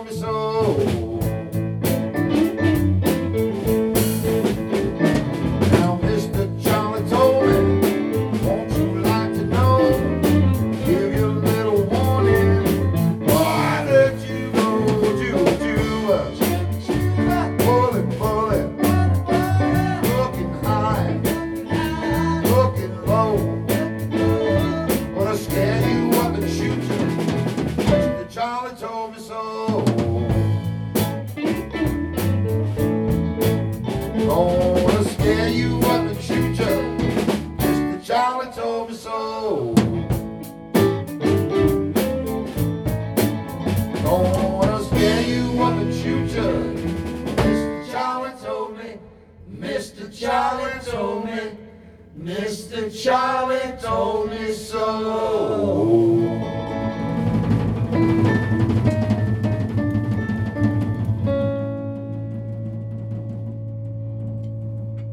told me so. Now, Mr. Charlie told me, won't you like to know? Give you a little warning. Boy, that you go to pulling, looking high, looking low. Wanna scare you up and shoot you. Mr. Charlie told me so. Gonna scare you up and shoot you. Mr. Charlie told me so. Gonna scare you up and shoot you. Mr. Charlie told me. Mr. Charlie told me. Mr. Charlie told me so.